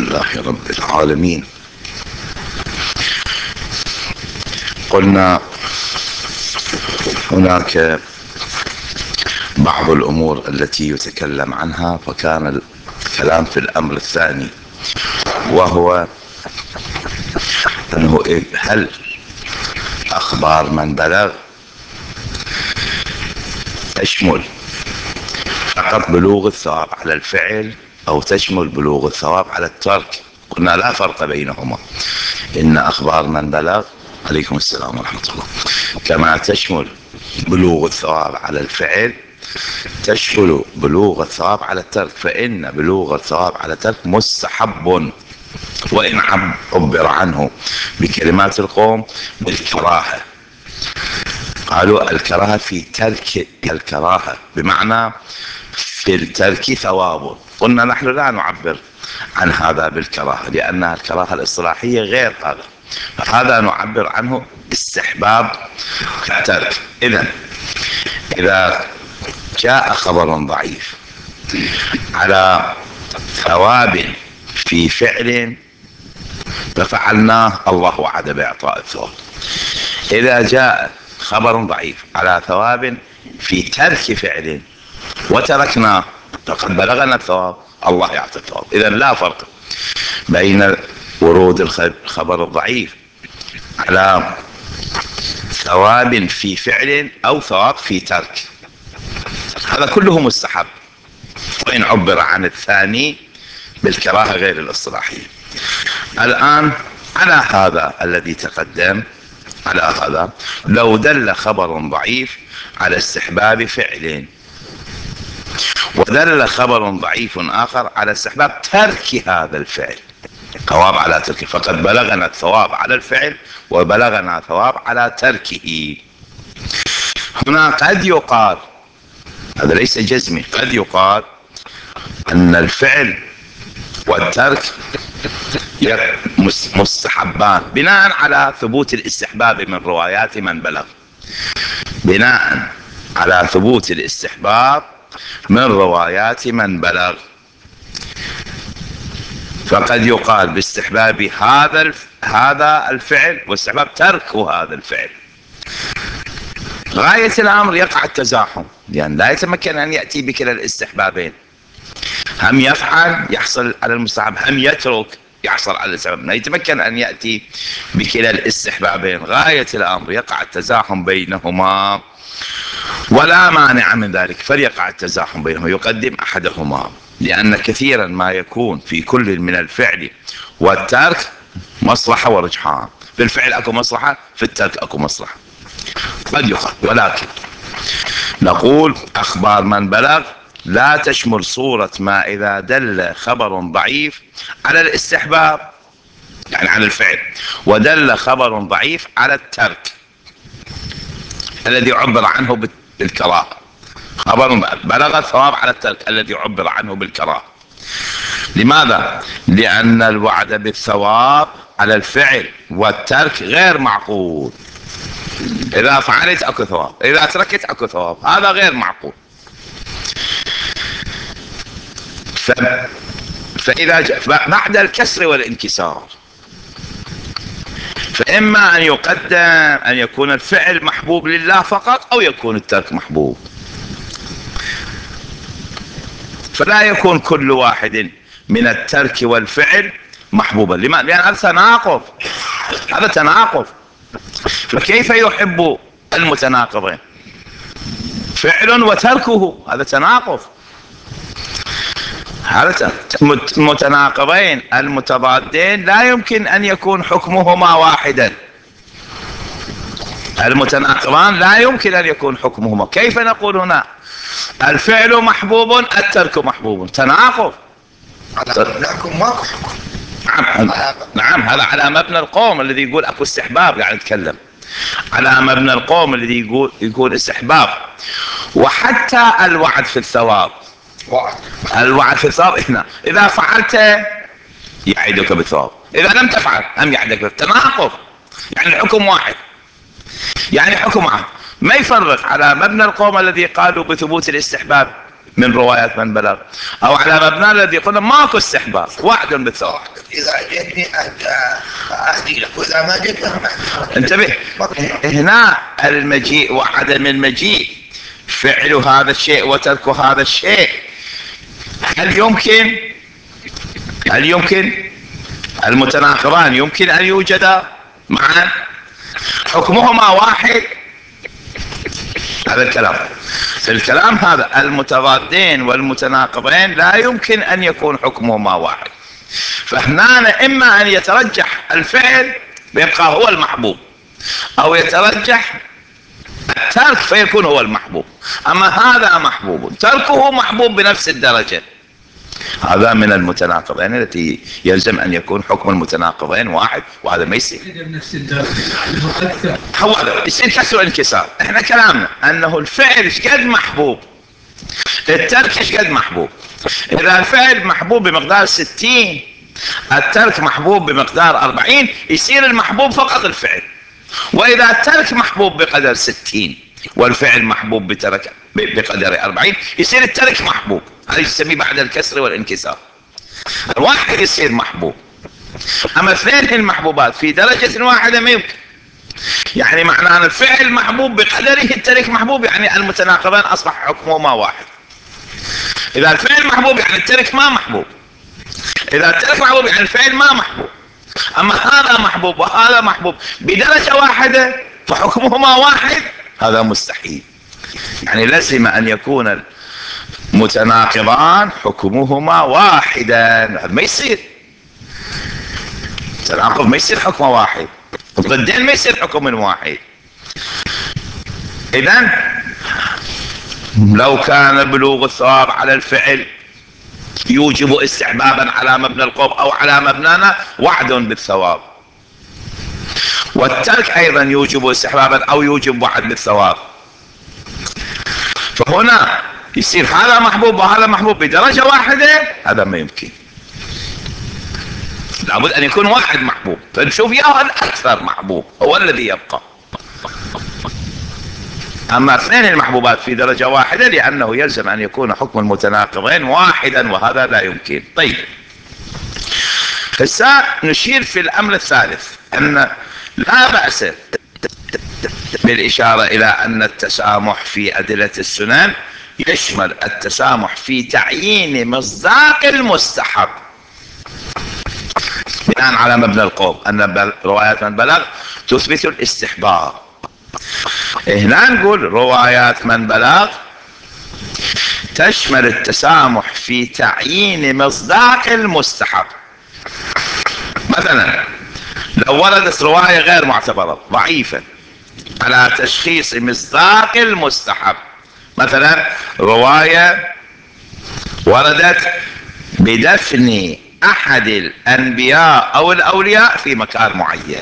لله رب العالمين. قلنا هناك بعض الأمور التي يتكلم عنها، فكان الكلام في الأمر الثاني، وهو أنه هل أخبار من بلغ تشمل فقط بلوغ الثواب على الفعل أو تشمل بلوغ الثواب على الترك؟ قلنا لا فرق بينهما، إن أخبار من بلغ، عليكم السلام ورحمة الله، كما تشمل بلوغ الثواب على الفعل تشمل بلوغ الثواب على الترك، فإن بلوغ الثواب على الترك مستحب، وإن عبر عنه بكلمات القوم بالكراهة. قالوا الكراهة في ترك الكراهة، بمعنى في الترك ثواب. قلنا نحن لا نعبر عن هذا بالكراهة، لأنها الكراهة الإصطلاحية غير هذا، فهذا نعبر عنه استحباب الترك. إذا جاء خبر ضعيف على ثواب في فعل ففعلناه، الله وعد بإعطاء الثواب. إذا جاء خبر ضعيف على ثواب في ترك فعل وتركناه فقد بلغنا الثواب، الله يعطي الثواب. إذا لا فرق بين ورود الخبر الضعيف على ثواب في فعل أو ثواب في ترك، هذا كله مستحب، وإن عبر عن الثاني بالكراهة غير الاصطلاحية. الآن على هذا الذي تقدم، على هذا لو دل خبر ضعيف على استحباب فعل ودل خبر ضعيف آخر على استحباب ترك هذا الفعل، ثواب على تركه، فقد بلغنا الثواب على الفعل وبلغنا ثواب على تركه. هنا قد يقال، هذا ليس جزمي، قد يقال أن الفعل والترك مستحبان بناء على ثبوت الاستحباب من روايات من بلغ، بناء على ثبوت الاستحباب من روايات من بلغ، فقد يقال باستحباب هذا الفعل واستحباب ترك هذا الفعل. غاية الأمر يقع التزاحم، يعني لا يتمكن أن يأتي بكلا الاستحبابين، هم يفعل يحصل على المستحب، هم يترك يحصل على السبب، لا يتمكن أن يأتي بكلا الاستحبابين. غاية الأمر يقع التزاحم بينهما، ولا مانع من ذلك، فليقع التزاحم بينهما، يقدم أحدهما، لأن كثيرا ما يكون في كل من الفعل والترك مصلحة ورجحان، في الفعل أكو مصلحة، في الترك أكو مصلحة، قد يقال. ولكن نقول أخبار من بلغ لا تشمل صورة ما إذا دل خبر ضعيف على الاستحباب، يعني على الفعل، ودل خبر ضعيف على الترك الذي عبر عنه بالكراهة، خبر بلغ الثواب على الترك الذي عبر عنه بالكراهة. لماذا؟ لأن الوعد بالثواب على الفعل والترك غير معقول. إذا فعلت أكو ثواب، إذا تركت أكو ثواب، هذا غير معقول. فإذا بعد الكسر والانكسار، فإما أن يقدم أن يكون الفعل محبوب لله فقط، أو يكون الترك محبوب، فلا يكون كل واحد من الترك والفعل محبوبا. لماذا؟ لأن هذا تناقض، هذا تناقض، فكيف يحب المتناقضين؟ فعل وتركه، هذا تناقض، هذا المتناقضين المتضادين لا يمكن أن يكون حكمهما واحدا، المتناقضان لا يمكن أن يكون حكمهما. كيف نقول هنا الفعل محبوب الترك محبوب؟ تناقض. لكم ماكو حكم. نعم، هذا على مبنى القوم الذي يقول اكو استحباب، قاعد نتكلم على مبنى القوم الذي يقول استحباب. وحتى الوعد في الثواب، الوعد في الثواب هنا اذا فعلت يعيدك بالثواب، اذا لم تفعل هم يعيدك بالتناقض، يعني الحكم واحد، يعني حكم واحد. ما يفرق على مبنى القوم الذي قالوا بثبوت الاستحباب من روايات من بلغ، او على مبنى الذي قلنا ماكو استحباب، وعد بالثواب. اذا جئتني اهدي لك واذا ما جئت انتبه، هنا المجيء وعدم المجيء، فعل هذا الشيء وترك هذا الشيء، هل يمكن المتناقضان يمكن ان يوجدا معا؟ حكمهما واحد؟ هذا الكلام هذا المتضادين والمتناقضين لا يمكن ان يكون حكمهما واحد. فهنا اما ان يترجح الفعل فيبقى هو المحبوب، او يترجح الترك فيكون هو المحبوب. اما هذا محبوب تركه محبوب بنفس الدرجة، هذا من المتناقضين التي يلزم ان يكون حكم المتناقضين واحد، وهذا ما يصير بنفس الدرجة. هذا يصير كسر انكسار. احنا كلامنا انه الفعل ايش قد محبوب، الترك ايش قد محبوب. اذا الفعل محبوب بمقدار 60، الترك محبوب بمقدار 40، يصير المحبوب فقط الفعل. واذا الترك محبوب بقدر 60 والفعل محبوب بقدر 40، يصير الترك محبوب. هذا يسميه بعد الكسر والانكسار. الواحد يصير محبوب، اما اثنين المحبوبات في درجة واحدة ما يمكن. يعني معناه الفعل محبوب بقدره، الترك محبوب، يعني المتناقضان اصبح حكمهما واحد. اذا الفعل محبوب يعني الترك ما محبوب، اذا الترك محبوب يعني الفعل ما محبوب. اما هذا محبوب وهذا محبوب بدرجة واحدة فحكمهما واحد، هذا مستحيل. يعني لازم ان يكون المتناقضان حكمهما واحدا، هذا ما يصير. التناقض ما يصير حكمه واحد، الضدين ما يصير حكم واحد. اذن لو كان بلوغ الثواب على الفعل يوجب استحبابا على مبنى القوم او على مبنانا وعد بالثواب، والترك ايضا يوجب استحبابا او يوجب وعد بالثواب، فهنا يصير هذا محبوب وهذا محبوب بدرجة واحدة، هذا ما يمكن. لابد ان يكون واحد محبوب، فنشوف يا الاكثر محبوب هو الذي يبقى. اما اثنين المحبوبات في درجة واحدة لانه يلزم ان يكون حكم المتناقضين واحدا، وهذا لا يمكن. طيب هسه نشير في الامر الثالث ان لا بأس بالاشارة الى ان التسامح في ادلة السنن يشمل التسامح في تعيين مصداق المستحب بناء على مبنى القول ان روايات من بلغ تثبت الاستحباب. هنا نقول روايات من بلغ تشمل التسامح في تعيين مصداق المستحب. مثلا لو وردت رواية غير معتبرة ضعيفة على تشخيص مصداق المستحب، مثلا رواية وردت بدفن احد الانبياء او الاولياء في مكان معين،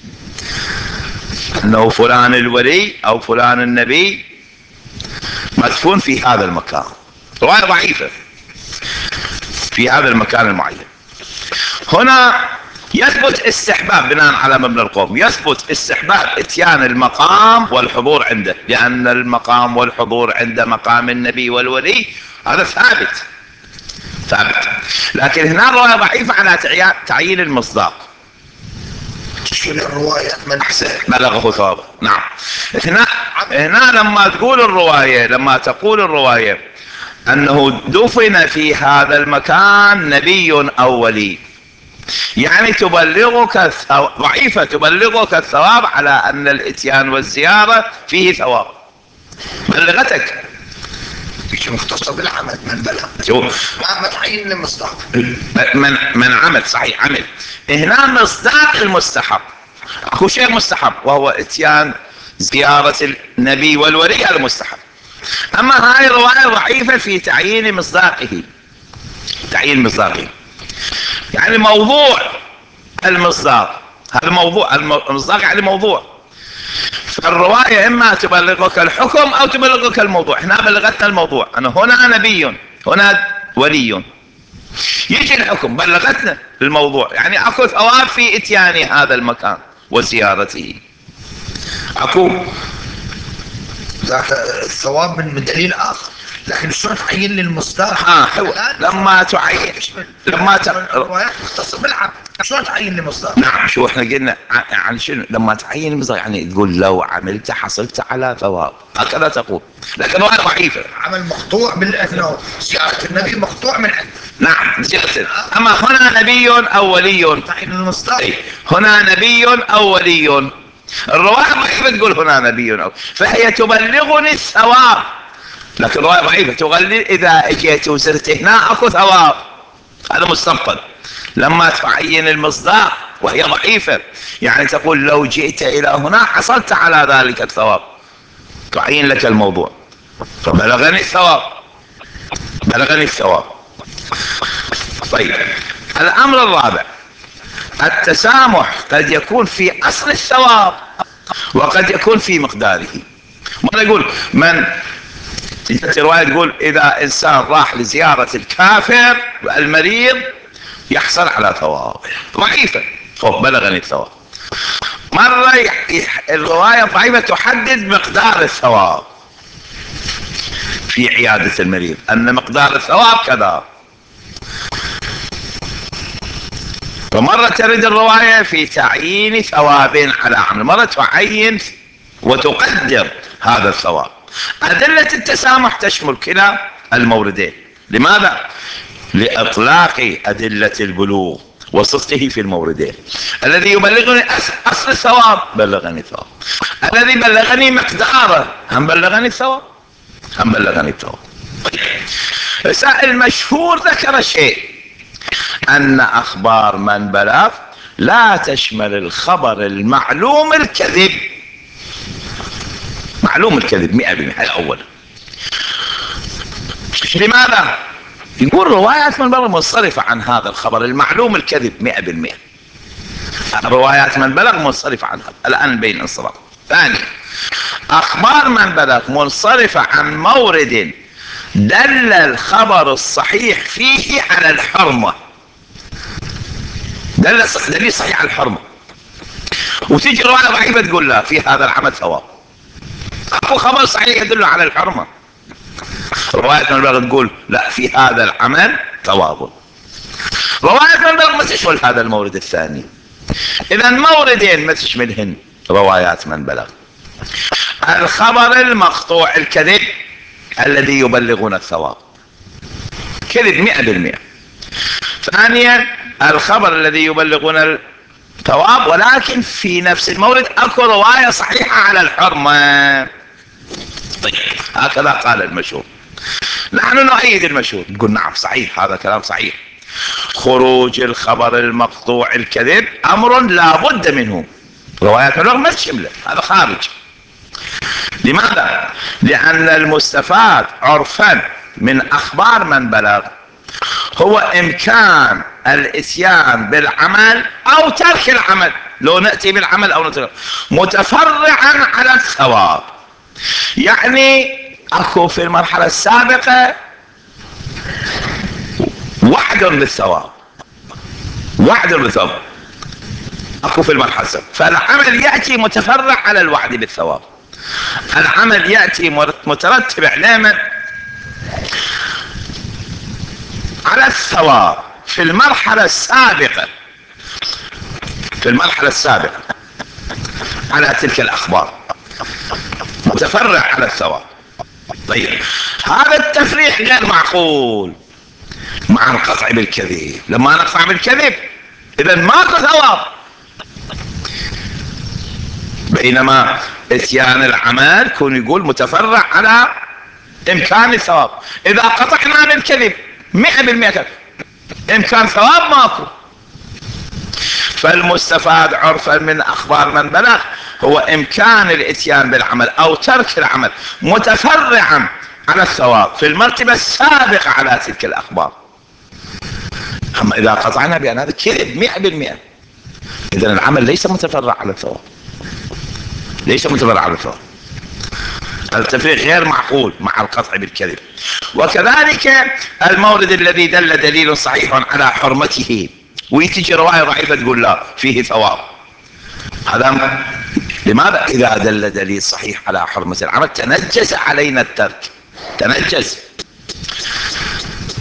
انه فلان الولي او فلان النبي مدفون في هذا المكان، رواية ضعيفة في هذا المكان المعين. هنا يثبت استحباب بناء على مبنى القوم، يثبت استحباب اتيان المقام والحضور عنده، لان المقام والحضور عند مقام النبي والولي هذا ثابت. لكن هنا الرواية ضعيفة على تعيين المصداق. شنو الرواية من احسن بلغه ثوابه. نعم، هنا لما تقول الرواية انه دفن في هذا المكان نبي او ولي، يعني تبلغك ضعيفة تبلغك الثواب على ان الاتيان والزيارة فيه ثواب، بلغتك. مش مختصة بالعمل من بلغ، ما تعين المصداق من عمل صحيح، عمل. هنا مصداق المستحب، اكو شيء مستحب وهو اتيان زيارة النبي والولي، هذا مستحب. اما هاي الرواية ضعيفة في تعيين مصداقه، يعني موضوع المصداق، هذا موضوع المصداق يعني موضوع. فالرواية اما تبلغك الحكم او تبلغك الموضوع. احنا بلغتنا الموضوع، انا هنا نبي هنا ولي، يجي الحكم بلغتنا الموضوع، يعني اكو ثواب في اتيان هذا المكان وزيارته، اكو ذاك الثواب من دليل اخر. لكن شلون تعين لي المصدر؟ حلو. لما تعين الروايات مختصة بالعمل، شلون تعين لي مصدر؟ نعم، شو احنا قلنا عن شنو لما تعين المصدر؟ يعني تقول لو عملت حصلت على ثواب، هكذا تقول، لكن رواية ضعيفة. عمل مقطوع بالأثناء، زيارة النبي مقطوع من عنده. نعم زيادة. أما هنا نبي أو ولي، تعين المصدر. هنا نبي أو ولي، الرواية ضعيفة تقول هنا نبي أو، فهي تبلغني الثواب، لكن الرواية ضعيفة تغلل إذا اجيت وزرت هنا أكو ثواب، هذا مستنقذ. لما تعين المصداق وهي ضعيفة، يعني تقول لو جئت إلى هنا حصلت على ذلك الثواب، تعين لك الموضوع، فبلغني الثواب، بلغني الثواب. طيب، الأمر الرابع، التسامح قد يكون في أصل الثواب وقد يكون في مقداره. ما نقول من رواية تقول إذا إنسان راح لزيارة الكافر المريض يحصل على ثواب، ضعيفة، بلغني الثواب. مرة الرواية ضعيفة تحدد مقدار الثواب في عيادة المريض، أن مقدار الثواب كذا. فمرة ترد الرواية في تعيين ثواب على عمل، مرة تعين وتقدر هذا الثواب. أدلة التسامح تشمل كلا الموردين. لماذا؟ لإطلاق أدلة البلوغ وصدقه في الموردين. الذي يبلغني أصل الثواب بلغني الثواب، الذي بلغني مقداره هم بلغني الثواب، هم بلغني الثواب. المشهور ذكر شيء، أن أخبار من بلغ لا تشمل الخبر المعلوم الكذب، معلوم الكذب 100%. الأول لماذا؟ يقول روايات من بلغ منصرفة عن هذا الخبر المعلوم الكذب 100%. روايات من بلغ منصرفة عن هذا، الآن بين انصراف. ثاني، أخبار من بلغ منصرفة عن مورد دل الخبر الصحيح فيه على الحرمة، دليل صحيح على الحرمة، وتجي رواية ضعيفة تقول لا في هذا العمل ثواب. أكو خبر صحيح يدل على الحرمة، رواية من بلغ تقول لا في هذا العمل ثواب. رواية من بلغ ما تشمل هذا المورد الثاني. إذا موردين ما تشملهن روايات من بلغ: الخبر المقطوع الكذب الذي يبلغون الثواب، كذب 100%. ثانيا، الخبر الذي يبلغون الثواب ولكن في نفس المورد اكو رواية صحيحة على الحرمة. طيب، هكذا قال المشهور. نحن نؤيد المشهور، نقول نعم صحيح، هذا كلام صحيح. خروج الخبر المقطوع الكذب امر لا بد منه، روايات البلغ ما تشمله، هذا خارج. لماذا؟ لأن المستفاد عرفا من أخبار من بلغ هو إمكان الإتيان بالعمل أو ترك العمل، لو نأتي بالعمل أو نترك، متفرعا على الثواب. يعني أكو في المرحلة السابقة وعد بالثواب، وعد بالثواب أكو في المرحلة السابقة، فالعمل يأتي متفرع على الوعد بالثواب. العمل يأتي مترتب علامة على الثواب في المرحلة السابقة، في المرحلة السابقة على تلك الأخبار، متفرع على الثواب. طيب، هذا التفريح غير معقول مع القطع بالكذب. لما نقطع بالكذب إذا ماكو ثواب، بينما اتيان العمل كون يقول متفرع على امكان الثواب. اذا قطعنا بالكذب 100% امكان ثواب ماكو. فالمستفاد عرفا من اخبار من بلغ هو امكان الاتيان بالعمل او ترك العمل متفرعا على الثواب في المرتبة السابقة على تلك الاخبار. اما اذا قطعنا بان هذا كذب 100%، اذا العمل ليس متفرع على الثواب، ليس متفرع على الثواب. التفريق غير معقول مع القطع بالكذب. وكذلك المورد الذي دل دليل صحيح على حرمته ويتجي رواية ضعيفة تقول لا فيه ثواب، هذا لماذا؟ إذا دل دليل صحيح على حرمة العمل تنجس علينا الترك، تنجس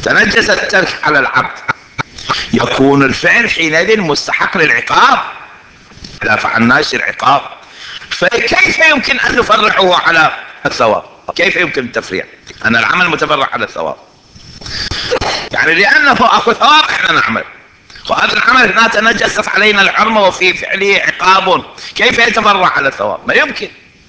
تنجز الترك على العبد، يكون الفعل حينئذ مستحق للعقاب، لا فعلناش العقاب. فكيف يمكن ان نفرعه على الثواب؟ كيف يمكن التفريع ان العمل متفرع على الثواب؟ يعني لانه اخو ثواب احنا نعمل، وهذا العمل هنا تنجست علينا الحرمه وفي فعله عقاب، كيف يتفرع على الثواب؟ ما يمكن.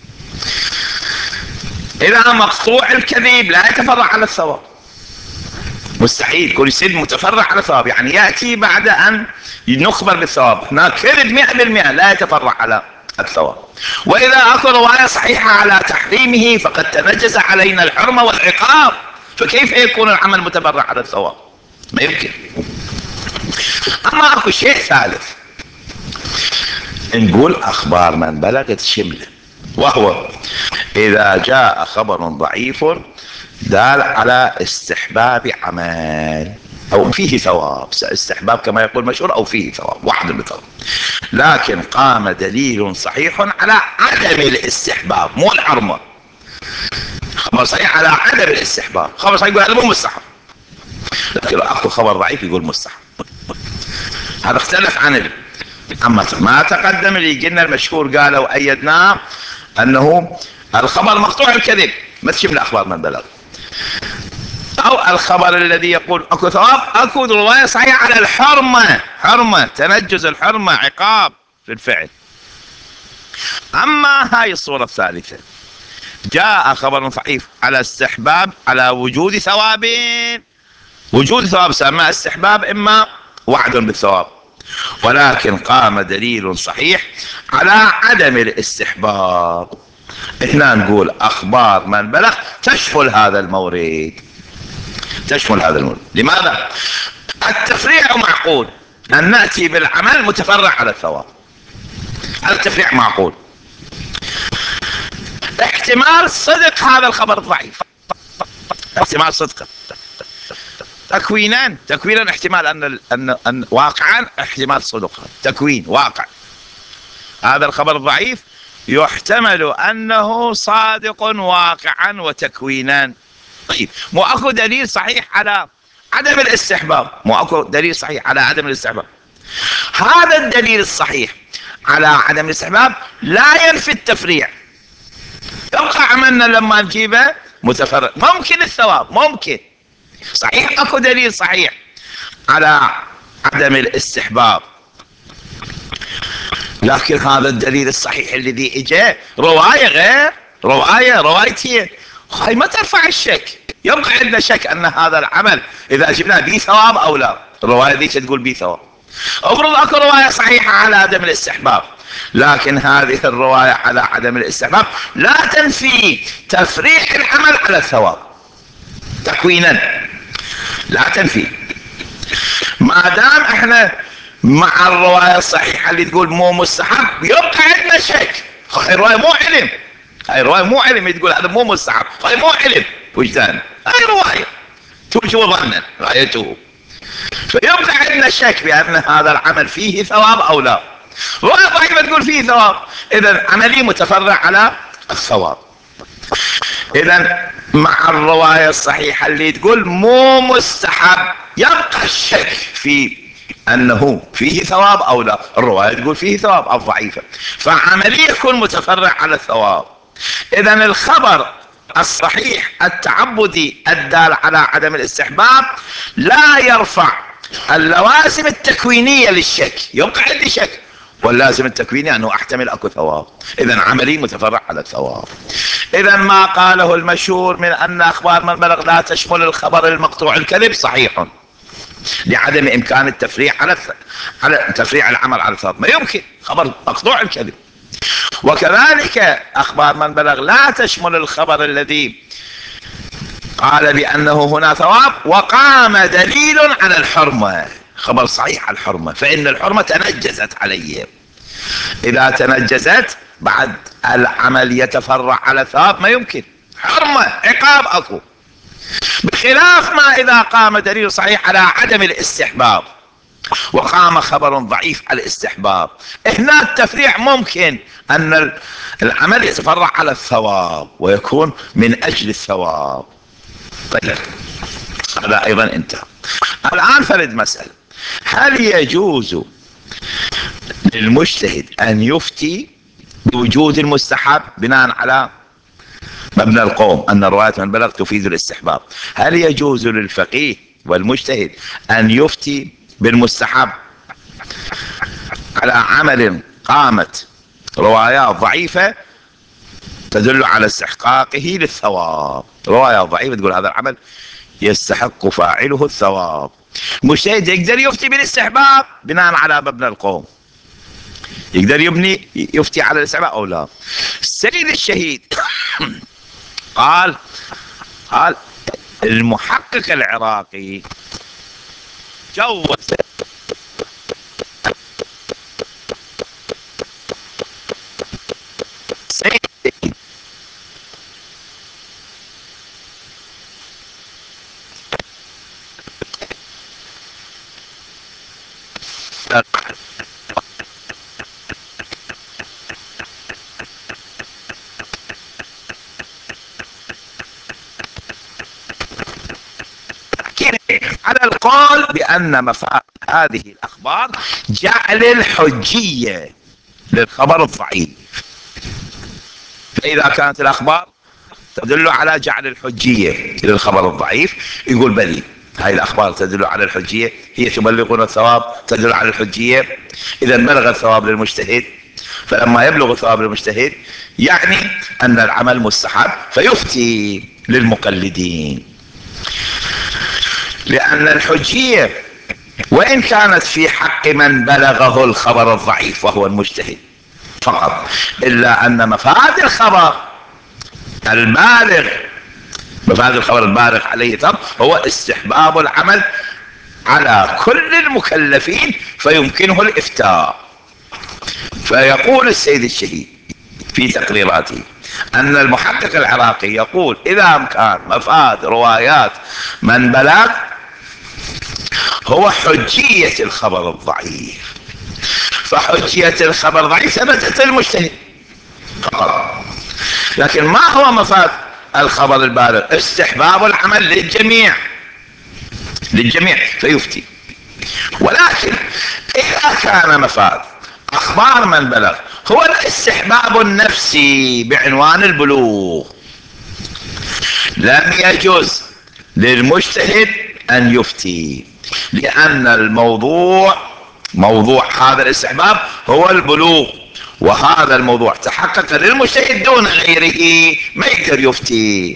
اذا مقطوع الكذب لا يتفرع على الثواب، مستحيل كل شيء متفرع على الثواب، يعني ياتي بعد ان نخبر بالثواب. هنا كذب 100% لا يتفرع على الثواب. واذا اكو روايه صحيحه على تحريمه فقد تنجس علينا الحرمه والعقاب، فكيف يكون العمل متفرع على الثواب؟ ما يمكن. اما اكو شيء ثالث، نقول اخبار من بلغت شمله، وهو اذا جاء خبر ضعيف دال على استحباب عمل او فيه ثواب، استحباب كما يقول مشهور، او فيه ثواب، واحد من الثواب، لكن قام دليل صحيح على عدم الاستحباب، مو الحرمه. خبر صحيح على عدم الاستحباب، خبر صحيح يقول هذا مو مستحب، لكن اكو خبر ضعيف يقول مستحب. هذا اختلف عن اما ما تقدم اللي قلنا المشهور قالوا وايدناه انه الخبر مقطوع الكذب ما تشمل اخبار من بلغ، او الخبر الذي يقول اكو ثواب، اكو روايه صحيحه على الحرمه، حرمه تنجز الحرمه عقاب في الفعل. اما هاي الصوره الثالثه، جاء خبر ضعيف على استحباب، على وجود ثواب، وجود ثواب سماه استحباب اما وعد بالثواب، ولكن قام دليل صحيح على عدم الاستحباب، احنا نقول اخبار من بلغ تشمل هذا المورد، تشمل هذا المورد. لماذا؟ التفريع معقول، ان ناتي بالعمل متفرع على الثواب، هذا التفريع معقول. احتمال صدق هذا الخبر الضعيف، احتمال صدقه، تكوينا احتمال ان واقعا احتمال صدقه، تكوين واقع هذا الخبر الضعيف يحتمل انه صادق واقعا وتكوينا. طيب مو اكو دليل صحيح على عدم الاستحباب، مو اكو دليل صحيح على عدم الاستحباب، هذا الدليل الصحيح على عدم الاستحباب لا ينفي التفريع، يبقى عملنا لما نجيبه متفرع، ممكن الثواب، ممكن صحيح اكو دليل صحيح على عدم الاستحباب، لكن هذا الدليل الصحيح الذي اجى روايه غير روايتين، هاي ما ترفع الشك، يبقى عندنا شك ان هذا العمل اذا جبناه به ثواب او لا، الروايه ذيك تقول به ثواب. افرض اكو روايه صحيحه على عدم الاستحباب، لكن هذه الروايه على عدم الاستحباب لا تنفي تفريع العمل على الثواب تكوينا، لا تنفي. ما دام احنا مع الروايه الصحيحه اللي تقول مو مستحب، يبقى عندنا شك، هاي الروايه مو علم، هاي الروايه مو علم تقول هذا مو مستحب، هاي مو علم وجدان، هاي روايه تنشو ظنا رايته، فيبقى عندنا شك بان هذا العمل فيه ثواب او لا. روايه ضعيفه تقول فيه ثواب، اذا عملي متفرع على الثواب. اذا مع الروايه الصحيحه اللي تقول مو مستحب، يبقى الشك في انه فيه ثواب او لا، الروايه تقول فيه ثواب الضعيفه، فعمليه يكون متفرع على الثواب. اذا الخبر الصحيح التعبدي الدال على عدم الاستحباب لا يرفع اللوازم التكوينيه للشك، يبقى عندي شك، واللازم التكويني انه احتمل اكو ثواب، اذا عملي متفرع على الثواب. اذا ما قاله المشهور من ان اخبار من بلغ لا تشمل الخبر المقطوع الكذب صحيح، لعدم امكان التفريع على تفريع العمل على الثواب، ما يمكن خبر مقطوع الكذب. وكذلك اخبار من بلغ لا تشمل الخبر الذي قال بانه هنا ثواب وقام دليل على الحرمه، خبر صحيح على الحرمه، فان الحرمه تنجزت عليه، اذا تنجزت بعد العمل يتفرع على الثواب، ما يمكن، حرمه عقاب اكو، بخلاف ما اذا قام دليل صحيح على عدم الاستحباب وقام خبر ضعيف على الاستحباب، هنا التفريع ممكن ان العمل يتفرع على الثواب ويكون من اجل الثواب. طيب هذا أيضا انتهى. الآن فرد مسألة: هل يجوز للمجتهد أن يفتي بوجود المستحب بناء على مبنى القوم أن رواية من بلغ تفيد الاستحباب؟ هل يجوز للفقيه والمجتهد أن يفتي بالمستحب على عمل قامت روايات ضعيفة تدل على استحقاقه للثواب؟ روايات ضعيفة تقول هذا العمل يستحق فاعله الثواب. المجتهد يقدر يفتي بالاستحباب بناء على مبنى القوم، يقدر يفتي على الاستحباب أو لا. السيد الشهيد قال المحقق العراقي جوز على القول بأن مفاد هذه الأخبار جعل الحجية للخبر الضعيف. فإذا كانت الأخبار تدل على جعل الحجية للخبر الضعيف، يقول بلي هاي الأخبار تدل على الحجية، هي تبلغون الثواب تدل على الحجية، إذا بلغ الثواب للمجتهد، فلما يبلغ الثواب للمجتهد يعني أن العمل مستحب فيفتي للمقلدين. لأن الحجية وإن كانت في حق من بلغه الخبر الضعيف وهو المجتهد فقط، إلا أن مفاد الخبر البالغ، مفاد الخبر البالغ عليه الأمر هو استحباب العمل على كل المكلفين فيمكنه الإفتاء. فيقول السيد الشهيد في تقريراته أن المحقق العراقي يقول إذا كان مفاد روايات من بلغ هو حجية الخبر الضعيف، فحجية الخبر الضعيف ثبتت للمجتهد فقط، لكن ما هو مفاد الخبر البالغ؟ استحباب العمل للجميع فيفتي. ولكن إذا كان مفاد أخبار من بلغ هو الاستحباب النفسي بعنوان البلوغ، لم يجوز للمجتهد أن يفتي، لأن موضوع هذا الاستحباب هو البلوغ، وهذا الموضوع تحقق للمجتهد دون غيره ما يقدر يفتي.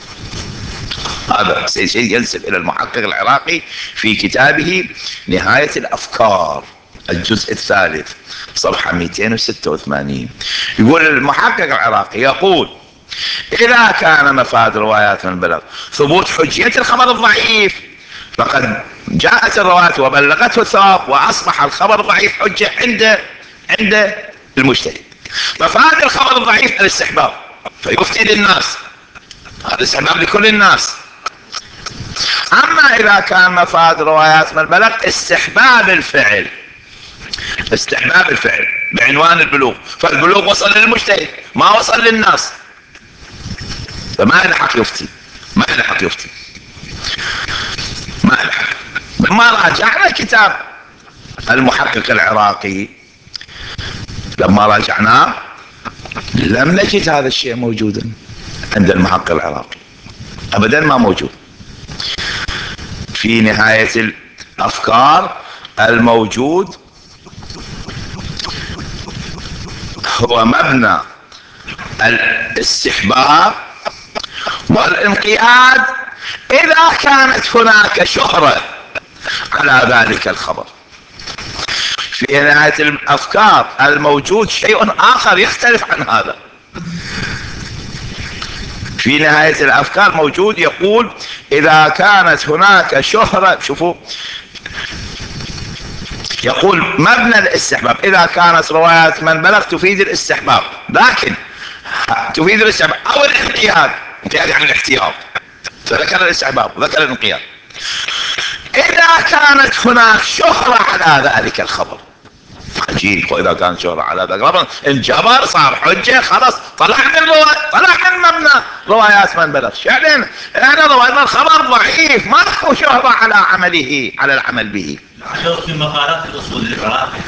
هذا شيء ينسب إلى المحقق العراقي في كتابه نهاية الأفكار الجزء الثالث صفحة 286. يقول المحقق العراقي يقول إذا كان مفاد روايات من بلغ ثبوت حجية الخبر الضعيف فقد جاءت الروايات وبلغته الثواب وأصبح الخبر الضعيف حجة عند المجتهد. مفاد الخبر الضعيف الاستحباب فيفتي للناس، هذا استحباب لكل الناس. أما إذا كان مفاد روايات من بلغ استحباب الفعل بعنوان البلوغ، فالبلوغ وصل للمجتهد ما وصل للناس، فما يلحق يفتي. لما راجعنا كتاب المحقق العراقي لما راجعناه لم نجد هذا الشيء موجودا عند المحقق العراقي ابدا، ما موجود. في نهاية الافكار الموجود هو مبنى الاستحباب والانقياد اذا كانت هناك شهرة على ذلك الخبر. في نهاية الافكار الموجود شيء اخر يختلف عن هذا. في نهاية الافكار موجود يقول اذا كانت هناك شهرة، شوفوا يقول مبنى الاستحباب اذا كانت روايات من بلغ تفيد الاستحباب، لكن تفيد الاستحباب او الانقياد يعني الاحتياط، فذكر الاستحباب وذكر الانقياد. اذا كانت هناك شهرة على ذلك الخبر عجيب. واذا كان شهرة على ذاك انجبر صار حجة، خلاص طلع من مبنى روايات من بلغ. يعني رواية الخبر ضعيف، ما له شهرة على عمله، على العمل به. في مقالات الاصول العراقي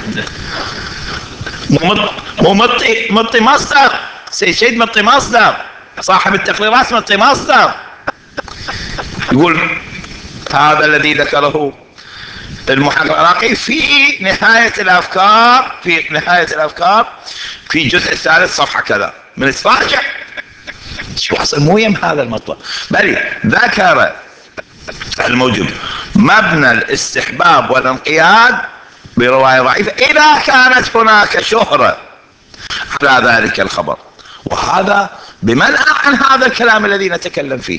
مو مطي مصدر، سيد مطي مصدر، صاحب التقريرات مطي مصدر، يقول هذا الذي ذكره المحقق العراقي في نهاية الأفكار في الجزء الثالث صفحة كذا، من تراجع شو حصل. مو يم هذا المطلب، بل ذكر الموجب مبنى الاستحباب والانقياد برواية ضعيفة إذا كانت هناك شهرة على ذلك الخبر، وهذا بمنع عن هذا الكلام الذي نتكلم فيه.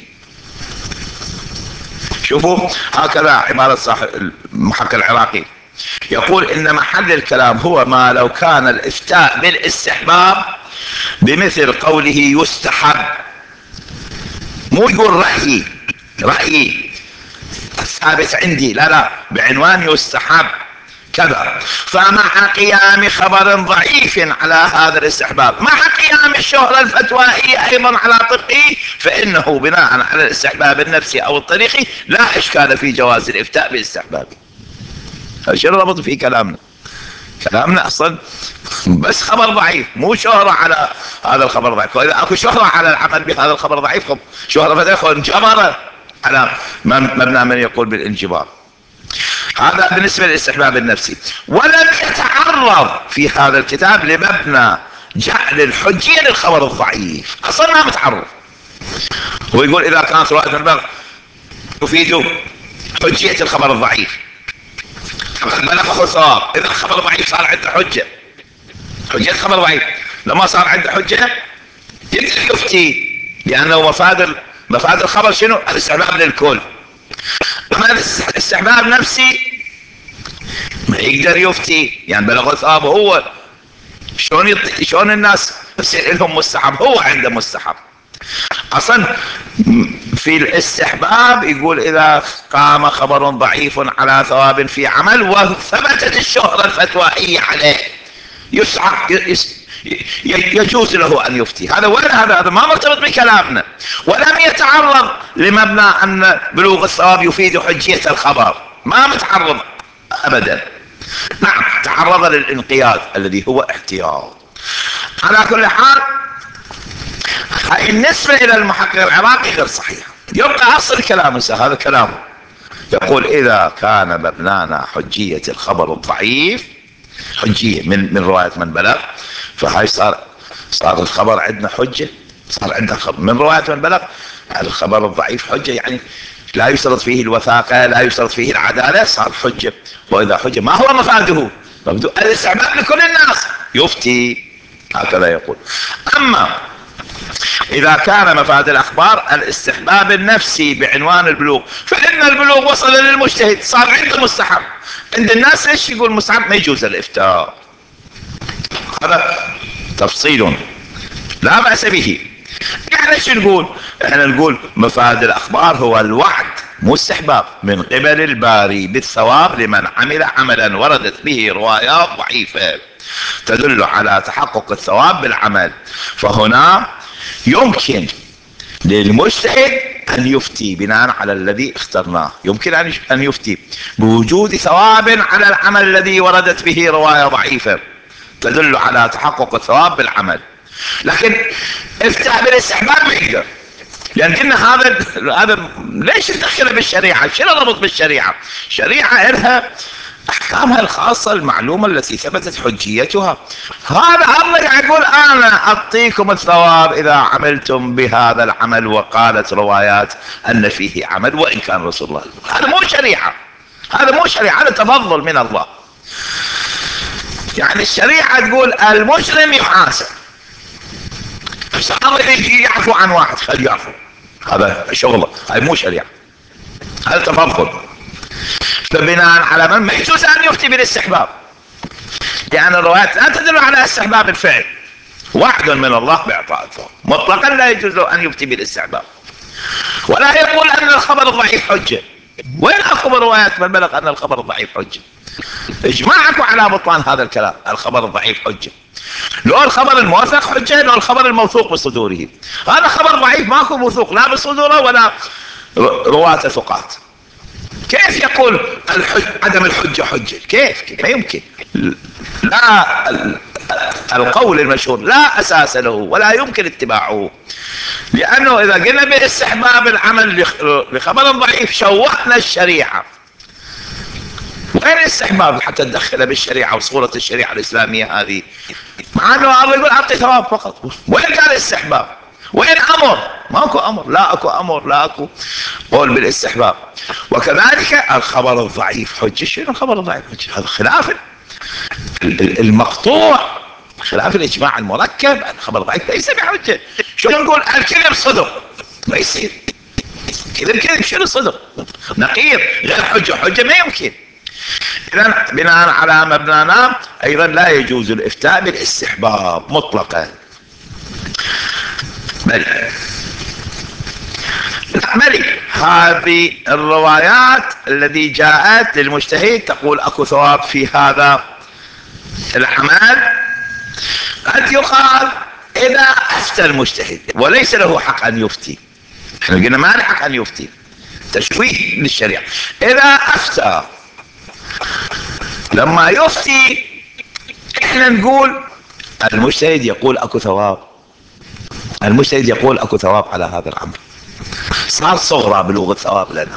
شوفوا هكذا عبارة صاحب المحقق العراقي، يقول إن محل الكلام هو ما لو كان الإفتاء بالاستحباب بمثل قوله يستحب، مو يقول رأيي الثابت عندي، لا بعنوان يستحب كذا. فمع قيام خبر ضعيف على هذا الاستحباب مع قيام الشهرة الفتوائية أيضا على طبقه، فإنه بناء على الاستحباب النفسي أو الطريقي لا إشكال في جواز الإفتاء بالاستحباب. شنو ربط في كلامنا أصلا بس خبر ضعيف، مو شهرة على هذا الخبر ضعيف. وإذا أكو شهرة على العمل بهذا الخبر ضعيف، شهرة فتاة انجبر على مبنى من يقول بالانجبار. هذا بالنسبة للاستحباب النفسي. ولم يتعرض في هذا الكتاب لمبنى جعل الحجية للخبر الضعيف، أصلا ما متعرض. هو يقول إذا كانت رواية البغ تفيد حجية الخبر الضعيف، بلغ ثواب. إذا الخبر ضعيف صار عنده حجة خبر ضعيف، لما صار عنده حجة يقدر يفتي، لأنه مفاد الخبر شنو؟ الاستحباب للكل. أما الاستحباب نفسي ما يقدر يفتي، يعني بلغ ثواب هو شلون الناس يصير لهم مستحب، هو عنده مستحب. اصلا في الاستحباب يقول اذا قام خبر ضعيف على ثواب في عمل وثبتت الشهرة الفتوائية عليه يجوز له ان يفتي. هذا ما مرتبط بكلامنا، ولم يتعرض لمبنى ان بلوغ الثواب يفيد حجية الخبر، ما متعرض ابدا. نعم تعرض للانقياد الذي هو احتياط. على كل حال النسبة الى المحقق العراقي غير صحيح، يبقى اصل كلام هذا كلامه. يقول اذا كان مبنانا حجية الخبر الضعيف، حجية من رواية من بلغ، فهاي صار الخبر عندنا حجة، صار عندنا خبر من رواية من بلغ. الخبر الضعيف حجة، يعني لا يشترط فيه الوثاقة، لا يشترط فيه العدالة، صار حجة. وإذا حجة ما هو مفاده الاستعمال لكل الناس يفتي، هكذا يقول. أما إذا كان مفاد الأخبار الاستحباب النفسي بعنوان البلوغ، فإن البلوغ وصل للمجتهد، صار عنده مستحب. عند الناس ليش يقول مستحب؟ ما يجوز الإفتاء. هذا تفصيل لا بأس به. يعني شو نقول؟ احنا نقول مفاد الأخبار هو الوعد مستحباب من قبل الباري بالثواب لمن عمل عملا وردت به روايات ضعيفة تدل على تحقق الثواب بالعمل، فهنا يمكن للمجتهد أن يفتي بناء على الذي اخترناه، يمكن أن يفتي بوجود ثواب على العمل الذي وردت به رواية ضعيفة تدل على تحقق الثواب بالعمل. لكن افتاء بالاستحباب ما يقدر، لأن قلنا هذا ليش ندخله بالشريعة؟ شنو ربط بالشريعة؟ الشريعة لها أحكامها الخاصة المعلومة التي ثبتت حجيتها. هذا الله يقول أنا أعطيكم الثواب إذا عملتم بهذا العمل، وقالت روايات أن فيه عمل وإن كان رسول الله. هذا مو شريعة، هذا تفضل من الله. يعني الشريعة تقول المسلم يحاسب، بس الله يجي يعفو عن واحد خليه يعفو، هذا شغله، هاي مو شريعة، هذا تفضل. فبناء على من ما يجوز أن يفتي بالاستحباب، لأن الروايات لا تدل على استحباب الفعل، وعد من الله بإعطاء الثواب مطلقا لا يجوز له أن يفتي بالاستحباب، ولا يقول أن الخبر الضعيف حجة. وين أخبر روايات من بلغ أن الخبر الضعيف حجة؟ اجماعكم على بطلان هذا الكلام. الخبر الضعيف حجة، لو الخبر الموثق حجة، لو الخبر الموثوق بصدوره. هذا خبر ضعيف ماكو موثوق لا بصدوره ولا رواة ثقات. كيف يقول عدم الحجة حجة؟ كيف ما يمكن. لا، القول المشهور لا أساس له ولا يمكن اتباعه، لأنه إذا قلنا باستحباب العمل لخبر ضعيف شوهنا الشريعة. وين الاستحباب حتى تدخله بالشريعة وصورة الشريعة الإسلامية هذه؟ مع أنه الله يقول أعطي ثواب فقط. وين قال استحباب؟ وين أمر؟ ماكو أمر، لا أكو أمر، لا أكو قول بالاستحباب. وكذلك الخبر الضعيف حجة. شنو الخبر الضعيف حجة؟ هذا خلاف المقطوع، خلاف الإجماع المركب. الخبر الضعيف ليس بحجة. شو نقول الكذب صدق؟ ما يصير. كذب شنو صدق؟ نقيض غير حجة. حجة ما يمكن. إذن بناء على مبنانا أيضا لا يجوز الإفتاء بالاستحباب مطلقا. بل هذه الروايات التي جاءت للمجتهد تقول أكو ثواب في هذا العمل. قد يقال إذا أفتى المجتهد وليس له حق أن يفتي. احنا قلنا ما له حق أن يفتي، تشويه للشريعة. إذا أفتى لما يفتي احنا نقول المجتهد يقول اكو ثواب، المجتهد يقول اكو ثواب على هذا العمل. صار صغرى بلغة الثواب لنا،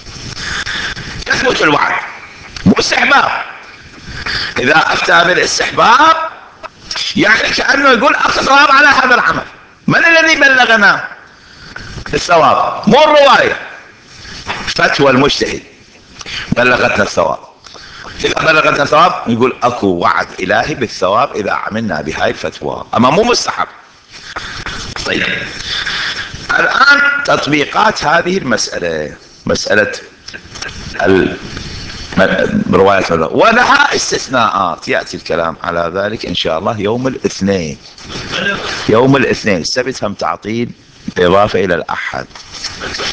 يثبت الوعد مو استحباب. اذا افتى بالاستحباب يعني كأنه يقول اكو ثواب على هذا العمل. من الذي بلغنا الثواب؟ مو الرواية، فتوى المجتهد بلغتنا الثواب. إذا بلغتنا الثواب يقول أكو وعد إلهي بالثواب إذا عملنا بهاي الفتوى، أما مو مستحب. طيب الآن تطبيقات هذه المسألة، مسألة رواية ولها استثناءات، يأتي الكلام على ذلك إن شاء الله يوم الاثنين. يوم الاثنين، السبت هم تعطيل إضافة إلى الأحد.